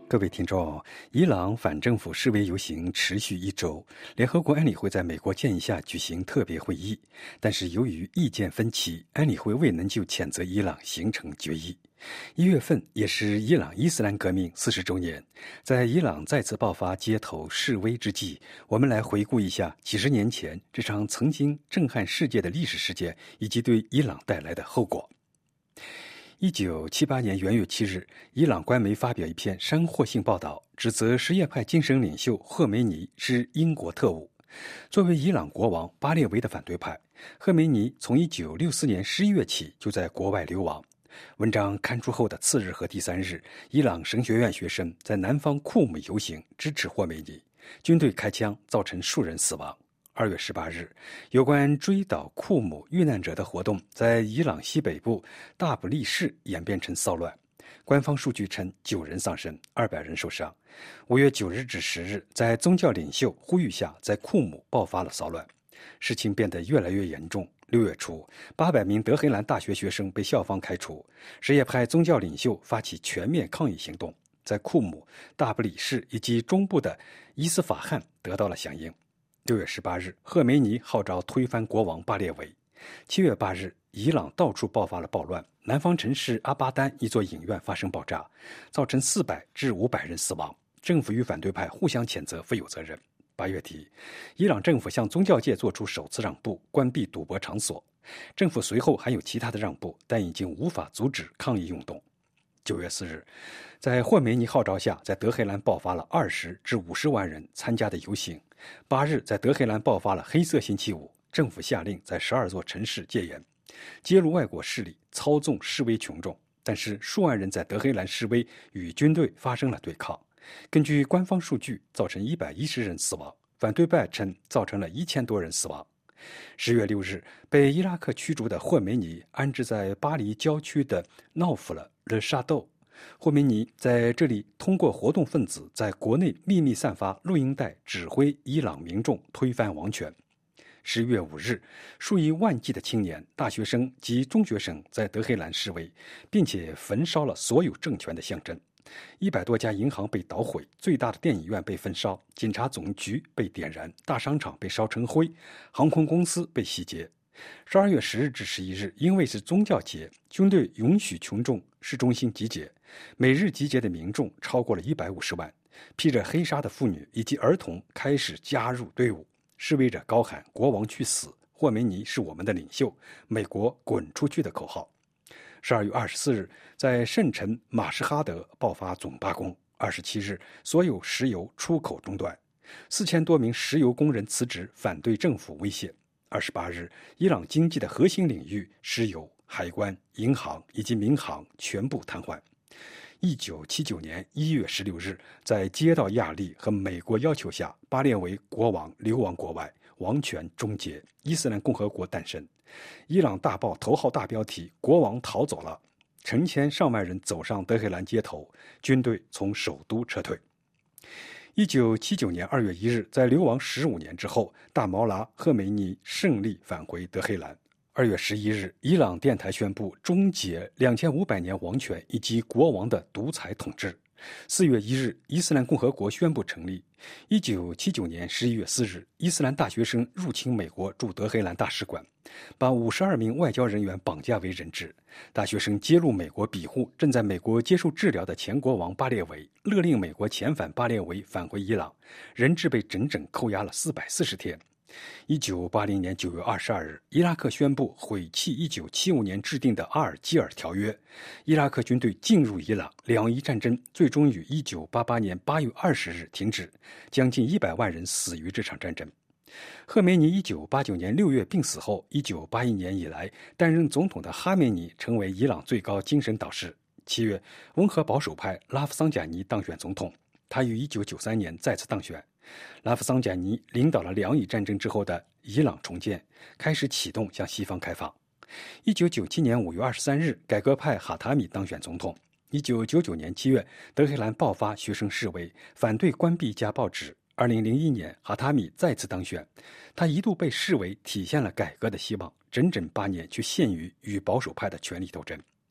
各位听众，伊朗反政府示威游行持续1周，联合国安理会在美国建议下举行特别会议，但是由于意见分歧，安理会未能就谴责伊朗形成决议。1月份也是伊朗伊斯兰革命40周年，在伊朗再次爆发街头示威之际，我们来回顾一下几十年前这场曾经震撼世界的历史事件以及对伊朗带来的后果。1978年元月7日，伊朗官媒发表一篇煽惑性报道，指责什叶派精神领袖赫梅尼是英国特务。作为伊朗国王巴列维的反对派，赫梅尼从1964年11月起就在国外流亡。文章刊出后的次日和第3日，伊朗神学院学生在南方库姆游行支持霍梅尼，军队开枪，造成数人死亡。2月18日，有关追悼库姆遇难者的活动在伊朗西北部大不利市演变成骚乱，官方数据称9人丧生，200人受伤。5月9日至10日，在宗教领袖呼吁下，在库姆爆发了骚乱，事情变得越来越严重。6月初，800名德黑兰大学学生被校方开除，什叶派宗教领袖发起全面抗议行动，在库姆、大不里士以及中部的伊斯法罕得到了响应。6月18日，赫梅尼号召推翻国王巴列维。7月8日，伊朗到处爆发了暴乱，南方城市阿巴丹一座影院发生爆炸，造成400至500人死亡。政府与反对派互相谴责，负有责任。8月底，伊朗政府向宗教界做出首次让步，关闭赌博场所。政府随后还有其他的让步，但已经无法阻止抗议运动。9月4日，在霍梅尼号召下，在德黑兰爆发了20至50万人参加的游行。8日，在德黑兰爆发了黑色星期五，政府下令在12座城市戒严，揭露外国势力操纵示威群众。但是数万人在德黑兰示威，与军队发生了对抗。根据官方数据，造成110人死亡，反对派称造成了1000多人死亡。10月6日，被伊拉克驱逐的霍梅尼安置在巴黎郊区的闹弗勒沙窦。霍梅尼在这里通过活动分子在国内秘密散发录音带，指挥伊朗民众推翻王权。10月5日，数以万计的青年、大学生及中学生在德黑兰示威，并且焚烧了所有政权的象征。100多家银行被捣毁，最大的电影院被焚烧，警察总局被点燃，大商场被烧成灰，航空公司被洗劫。12月10日至11日，因为是宗教节，军队允许群众市中心集结，每日集结的民众超过了150万。披着黑纱的妇女以及儿童开始加入队伍，示威者高喊"国王去死，霍梅尼是我们的领袖，美国滚出去"的口号。12月24日，在圣城马什哈德爆发总罢工。27日，所有石油出口中断，4000多名石油工人辞职，反对政府威胁。28日，伊朗经济的核心领域石油、海关、银行以及民航全部瘫痪。1979年1月16日，在接到亚历和美国要求下，巴列维国王流亡国外，王权终结，伊斯兰共和国诞生。伊朗大报头号大标题"国王逃走了"，成千上万人走上德黑兰街头，军队从首都撤退。1979年2月1日，在流亡15年之后，大毛拉赫梅尼胜利返回德黑兰。2月11日，伊朗电台宣布终结2500年王权以及国王的独裁统治。4月1日，伊斯兰共和国宣布成立。1979年11月4日，伊斯兰大学生入侵美国驻德黑兰大使馆，把52名外交人员绑架为人质。大学生揭露美国庇护正在美国接受治疗的前国王巴列维，勒令美国遣返巴列维返回伊朗，人质被整整扣押了440天。1980年9月22日，伊拉克宣布毁弃1975年制定的阿尔基尔条约，伊拉克军队进入伊朗，两伊战争最终于1988年8月20日停止，将近100万人死于这场战争。赫梅尼1989年6月病死后，1981年以来担任总统的哈梅尼成为伊朗最高精神导师。7月，温和保守派拉夫桑贾尼当选总统，他于1993年再次当选。拉夫桑贾尼领导了两伊战争之后的伊朗重建，开始启动向西方开放。1997年5月23日，改革派哈塔米当选总统。1999年7月，德黑兰爆发学生示威，反对关闭一家报纸。2001年，哈塔米再次当选，他一度被视为体现了改革的希望，整整8年却陷于与保守派的权力斗争。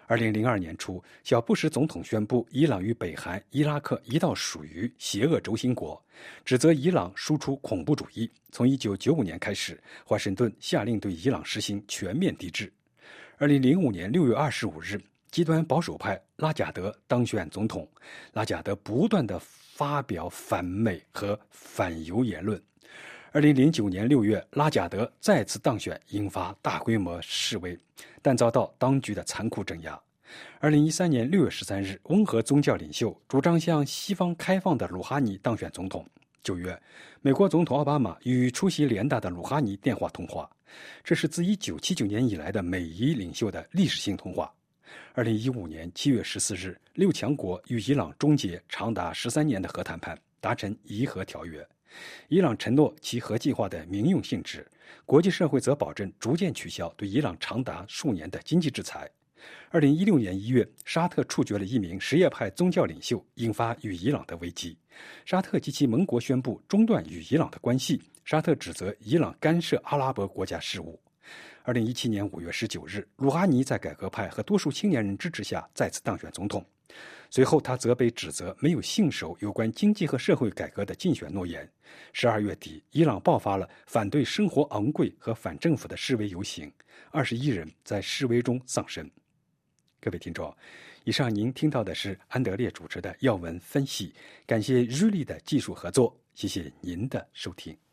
2002年初，小布什总统宣布伊朗与北韩、伊拉克一道属于邪恶轴心国，指责伊朗输出恐怖主义。从1995年开始，华盛顿下令对伊朗实行全面抵制。2005年6月25日，极端保守派拉贾德当选总统。拉贾德不断地发表反美和反犹言论。2009年6月，拉贾德再次当选，引发大规模示威，但遭到当局的残酷镇压。2013年6月13日，温和宗教领袖、主张向西方开放的鲁哈尼当选总统。9月，美国总统奥巴马与出席联大的鲁哈尼电话通话，这是自1979年以来的美伊领袖的历史性通话。2015年7月14日，六强国与伊朗终结长达13年的核谈判，达成伊核条约。伊朗承诺其核计划的民用性质，国际社会则保证逐渐取消对伊朗长达数年的经济制裁。2016年1月，沙特处决了一名什叶派宗教领袖，引发与伊朗的危机。沙特及其盟国宣布中断与伊朗的关系，沙特指责伊朗干涉阿拉伯国家事务。2017年5月19日，鲁哈尼在改革派和多数青年人支持下再次当选总统。随后，他则被指责没有信守有关经济和社会改革的竞选诺言。12月底，伊朗爆发了反对生活昂贵和反政府的示威游行，21人在示威中丧生。各位听众，以上您听到的是安德烈主持的要闻分析，感谢日立的技术合作，谢谢您的收听。